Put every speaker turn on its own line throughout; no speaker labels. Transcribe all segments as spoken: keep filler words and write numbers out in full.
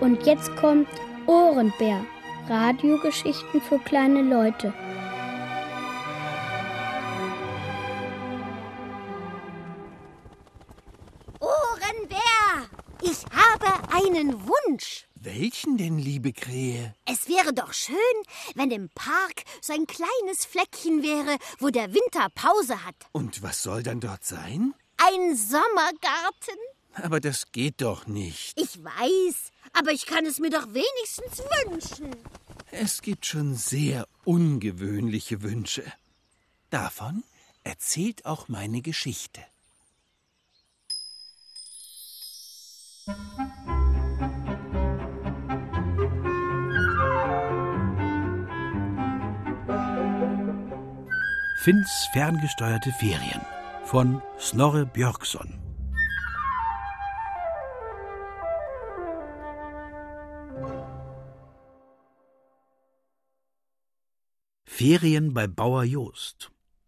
Und jetzt kommt Ohrenbär. Radiogeschichten für kleine Leute.
Ohrenbär, ich habe einen Wunsch.
Welchen denn, liebe Krähe?
Es wäre doch schön, wenn im Park so ein kleines Fleckchen wäre, wo der Winter Pause hat.
Und was soll dann dort sein?
Ein Sommergarten.
Aber das geht doch nicht.
Ich weiß, aber ich kann es mir doch wenigstens wünschen.
Es gibt schon sehr ungewöhnliche Wünsche. Davon erzählt auch meine Geschichte.
Finns ferngesteuerte Ferien von Snorre Björkson. Ferien bei Bauer Jost.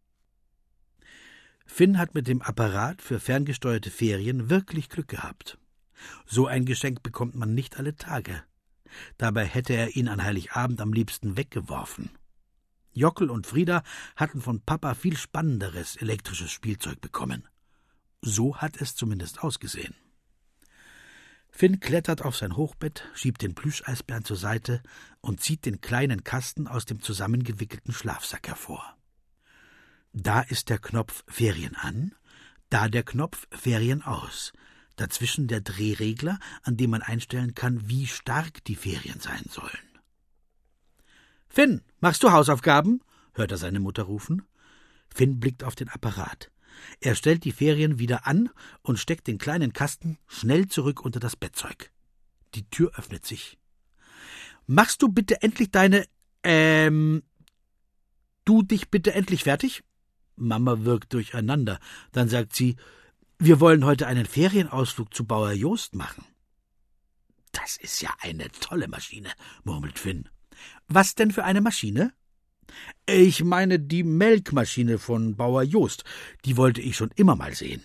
Finn hat mit dem Apparat für ferngesteuerte Ferien wirklich Glück gehabt. So ein Geschenk bekommt man nicht alle Tage. Dabei hätte er ihn an Heiligabend am liebsten weggeworfen. Jockel und Frieda hatten von Papa viel spannenderes elektrisches Spielzeug bekommen. So hat es zumindest ausgesehen. Finn klettert auf sein Hochbett, schiebt den Plüscheisbären zur Seite und zieht den kleinen Kasten aus dem zusammengewickelten Schlafsack hervor. Da ist der Knopf Ferien an, da der Knopf Ferien aus, dazwischen der Drehregler, an dem man einstellen kann, wie stark die Ferien sein sollen. »Finn, machst du Hausaufgaben?« hört er seine Mutter rufen. Finn blickt auf den Apparat. Er stellt die Ferien wieder an und steckt den kleinen Kasten schnell zurück unter das Bettzeug. Die Tür öffnet sich. »Machst du bitte endlich deine, ähm, du dich bitte endlich fertig?« Mama wirkt durcheinander. Dann sagt sie, »Wir wollen heute einen Ferienausflug zu Bauer Jost machen.« »Das ist ja eine tolle Maschine«, murmelt Finn. »Was denn für eine Maschine?« »Ich meine die Melkmaschine von Bauer Jost. Die wollte ich schon immer mal sehen.«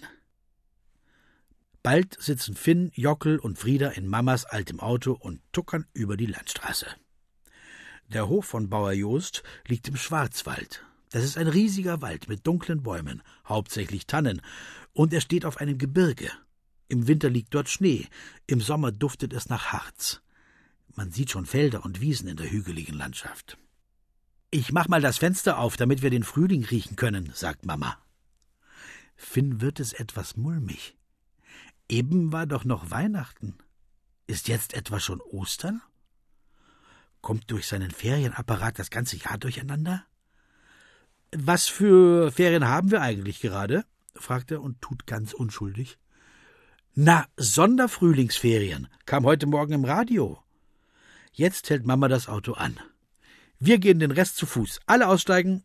Bald sitzen Finn, Jockel und Frieda in Mamas altem Auto und tuckern über die Landstraße. Der Hof von Bauer Jost liegt im Schwarzwald. Das ist ein riesiger Wald mit dunklen Bäumen, hauptsächlich Tannen, und er steht auf einem Gebirge. Im Winter liegt dort Schnee, im Sommer duftet es nach Harz. Man sieht schon Felder und Wiesen in der hügeligen Landschaft. »Ich mach mal das Fenster auf, damit wir den Frühling riechen können«, sagt Mama. Finn wird es etwas mulmig. Eben war doch noch Weihnachten. Ist jetzt etwa schon Ostern? Kommt durch seinen Ferienapparat das ganze Jahr durcheinander? »Was für Ferien haben wir eigentlich gerade?« fragt er und tut ganz unschuldig. »Na, Sonderfrühlingsferien, kam heute Morgen im Radio.« Jetzt hält Mama das Auto an. Wir gehen den Rest zu Fuß. Alle aussteigen.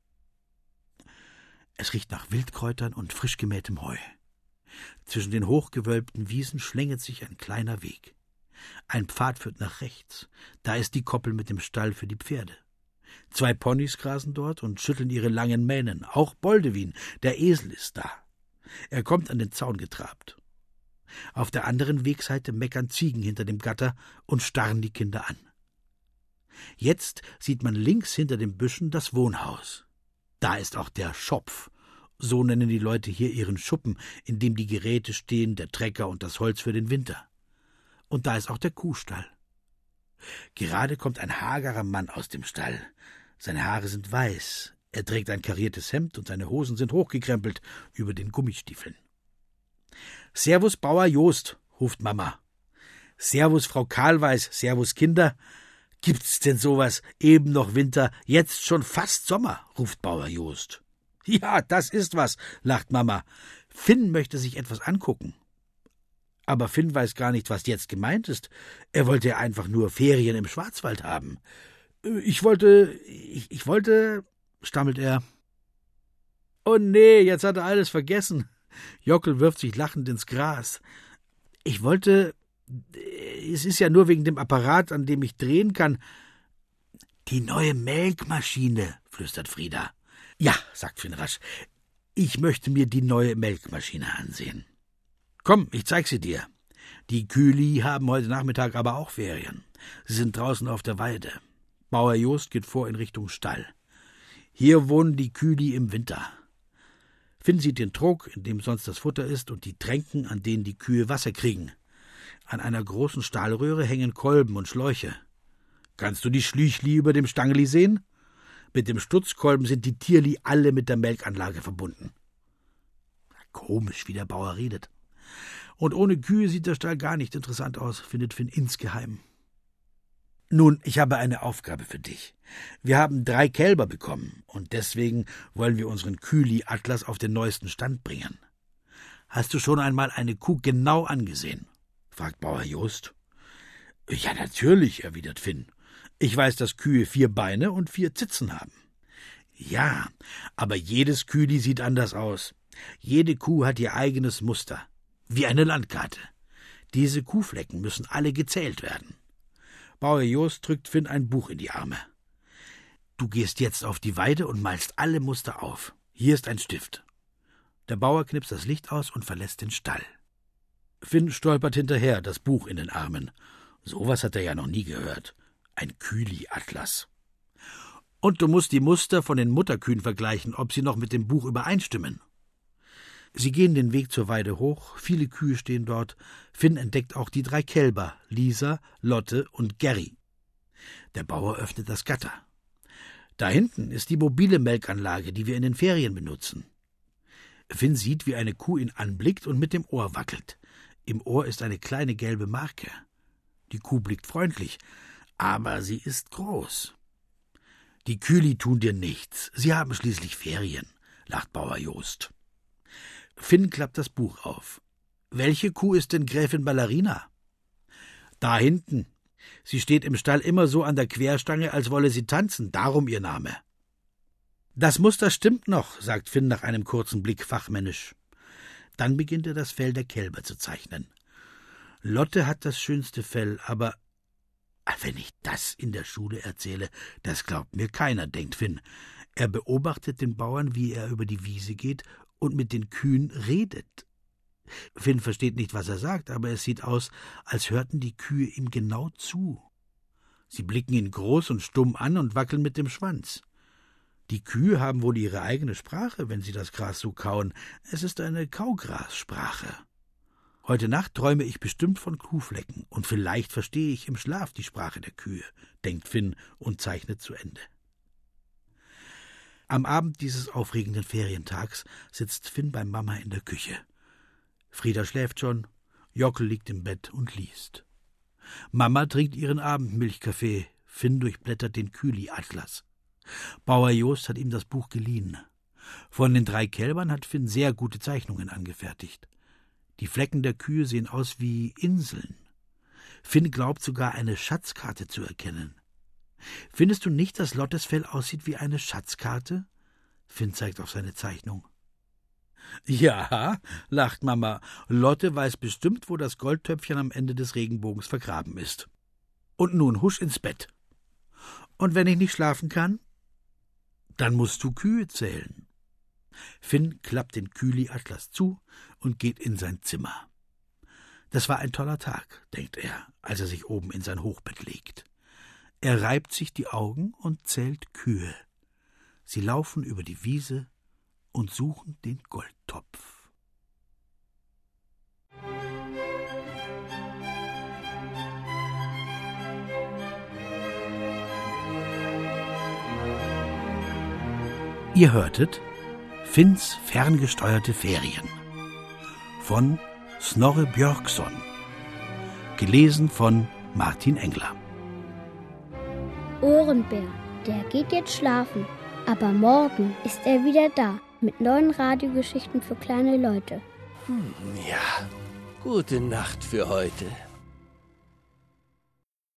Es riecht nach Wildkräutern und frisch gemähtem Heu. Zwischen den hochgewölbten Wiesen schlängelt sich ein kleiner Weg. Ein Pfad führt nach rechts. Da ist die Koppel mit dem Stall für die Pferde. Zwei Ponys grasen dort und schütteln ihre langen Mähnen. Auch Boldewin, der Esel, ist da. Er kommt an den Zaun getrabt. Auf der anderen Wegseite meckern Ziegen hinter dem Gatter und starren die Kinder an. Jetzt sieht man links hinter den Büschen das Wohnhaus. Da ist auch der Schopf. So nennen die Leute hier ihren Schuppen, in dem die Geräte stehen, der Trecker und das Holz für den Winter. Und da ist auch der Kuhstall. Gerade kommt ein hagerer Mann aus dem Stall. Seine Haare sind weiß. Er trägt ein kariertes Hemd und seine Hosen sind hochgekrempelt über den Gummistiefeln. »Servus, Bauer Jost«, ruft Mama. »Servus, Frau Kahlweis, servus, Kinder. Gibt's denn sowas? Eben noch Winter, jetzt schon fast Sommer«, ruft Bauer Jost. »Ja, das ist was«, lacht Mama. Finn möchte sich etwas angucken. Aber Finn weiß gar nicht, was jetzt gemeint ist. Er wollte ja einfach nur Ferien im Schwarzwald haben. »Ich wollte, ich, ich wollte«, stammelt er. »Oh nee, jetzt hat er alles vergessen.« Jockel wirft sich lachend ins Gras. »Ich wollte, es ist ja nur wegen dem Apparat, an dem ich drehen kann.« »Die neue Melkmaschine«, flüstert Frieda. »Ja«, sagt Finn rasch, »ich möchte mir die neue Melkmaschine ansehen.« »Komm, ich zeig sie dir.« Die Kühli haben heute Nachmittag aber auch Ferien. Sie sind draußen auf der Weide. Bauer Jost geht vor in Richtung Stall. Hier wohnen die Kühli im Winter. Finn sieht den Trog, in dem sonst das Futter ist, und die Tränken, an denen die Kühe Wasser kriegen. An einer großen Stahlröhre hängen Kolben und Schläuche. Kannst du die Schlüchli über dem Stangeli sehen? Mit dem Stutzkolben sind die Tierli alle mit der Melkanlage verbunden. Komisch, wie der Bauer redet. Und ohne Kühe sieht der Stall gar nicht interessant aus, findet Finn insgeheim. Nun, ich habe eine Aufgabe für dich. Wir haben drei Kälber bekommen, und deswegen wollen wir unseren Kühli-Atlas auf den neuesten Stand bringen. Hast du schon einmal eine Kuh genau angesehen? Fragt Bauer Jost. Ja, natürlich, erwidert Finn. Ich weiß, dass Kühe vier Beine und vier Zitzen haben. Ja, aber jedes Kühli sieht anders aus. Jede Kuh hat ihr eigenes Muster, wie eine Landkarte. Diese Kuhflecken müssen alle gezählt werden. Bauer Jost drückt Finn ein Buch in die Arme. Du gehst jetzt auf die Weide und malst alle Muster auf. Hier ist ein Stift. Der Bauer knipst das Licht aus und verlässt den Stall. Finn stolpert hinterher, das Buch in den Armen. Sowas hat er ja noch nie gehört. Ein Kühli-Atlas. Und du musst die Muster von den Mutterkühen vergleichen, ob sie noch mit dem Buch übereinstimmen. Sie gehen den Weg zur Weide hoch, viele Kühe stehen dort. Finn entdeckt auch die drei Kälber, Lisa, Lotte und Gerry. Der Bauer öffnet das Gatter. Da hinten ist die mobile Melkanlage, die wir in den Ferien benutzen. Finn sieht, wie eine Kuh ihn anblickt und mit dem Ohr wackelt. Im Ohr ist eine kleine gelbe Marke. Die Kuh blickt freundlich, aber sie ist groß. Die Kühli tun dir nichts, sie haben schließlich Ferien, lacht Bauer Jost. Finn klappt das Buch auf. Welche Kuh ist denn Gräfin Ballerina? Da hinten. Sie steht im Stall immer so an der Querstange, als wolle sie tanzen, darum ihr Name. Das Muster stimmt noch, sagt Finn nach einem kurzen Blick fachmännisch. Dann beginnt er das Fell der Kälber zu zeichnen. Lotte hat das schönste Fell, aber wenn ich das in der Schule erzähle, das glaubt mir keiner, denkt Finn. Er beobachtet den Bauern, wie er über die Wiese geht und mit den Kühen redet. Finn versteht nicht, was er sagt, aber es sieht aus, als hörten die Kühe ihm genau zu. Sie blicken ihn groß und stumm an und wackeln mit dem Schwanz. Die Kühe haben wohl ihre eigene Sprache, wenn sie das Gras so kauen. Es ist eine Kaugrassprache. Heute Nacht träume ich bestimmt von Kuhflecken, und vielleicht verstehe ich im Schlaf die Sprache der Kühe, denkt Finn und zeichnet zu Ende. Am Abend dieses aufregenden Ferientags sitzt Finn bei Mama in der Küche. Frieda schläft schon, Jockel liegt im Bett und liest. Mama trinkt ihren Abendmilchkaffee, Finn durchblättert den Kühli-Atlas. Bauer Jost hat ihm das Buch geliehen. Von den drei Kälbern hat Finn sehr gute Zeichnungen angefertigt. Die Flecken der Kühe sehen aus wie Inseln. Finn glaubt sogar, eine Schatzkarte zu erkennen. Findest du nicht, dass Lottes Fell aussieht wie eine Schatzkarte? Finn zeigt auf seine Zeichnung. Ja, lacht Mama, Lotte weiß bestimmt, wo das Goldtöpfchen am Ende des Regenbogens vergraben ist. Und nun husch ins Bett. Und wenn ich nicht schlafen kann? Dann musst du Kühe zählen. Finn klappt den Kühli-Atlas zu und geht in sein Zimmer. Das war ein toller Tag, denkt er, als er sich oben in sein Hochbett legt. Er reibt sich die Augen und zählt Kühe. Sie laufen über die Wiese und suchen den Goldtopf. Ihr hörtet Finns ferngesteuerte Ferien von Snorre Björkson, gelesen von Martin Engler.
Ohrenbär, der geht jetzt schlafen, aber morgen ist er wieder da mit neuen Radiogeschichten für kleine Leute.
Hm, ja, gute Nacht für heute.